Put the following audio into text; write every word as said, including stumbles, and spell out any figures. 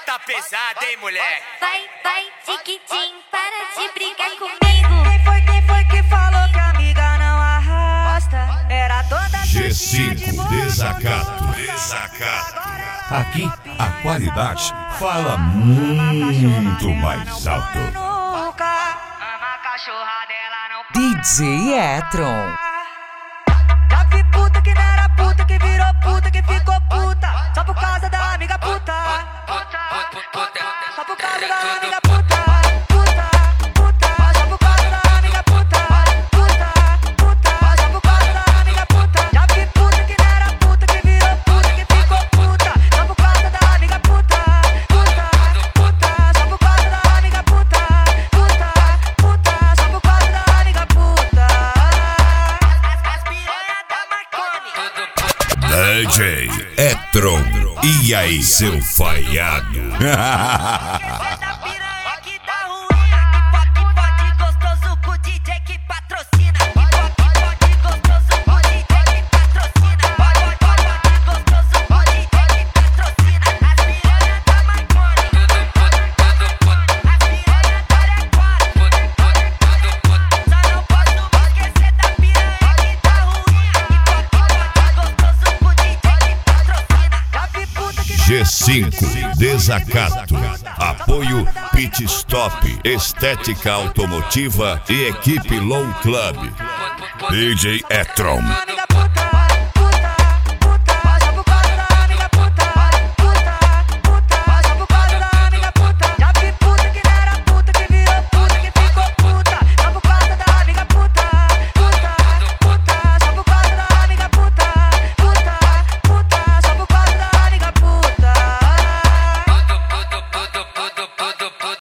tá pesado, hein, moleque? Vai, vai, tiquitim, para de brigar comigo. Quem foi, quem foi que falou que a amiga não arrasta? Era toda G cinco Desacato. Desacato. Aqui a qualidade fala muito mais alto. D J Etron. Já vi puta que não era puta, que virou puta, que ficou puta, só por causa da amiga puta. Só por causa da amiga puta. Puta, puta, só por causa da amiga puta. Puta, puta, só por causa da amiga puta. Já vi puta que não era puta, que virou puta, que ficou puta, só por causa da amiga puta. Puta, puta, só por causa da amiga puta. Puta, puta, só por causa da amiga puta. As piranha da Marconi. D J Etron. E aí, seu falhado? G cinco Desacato. Apoio Pit Stop, Estética Automotiva e Equipe Low Club. D J Etron.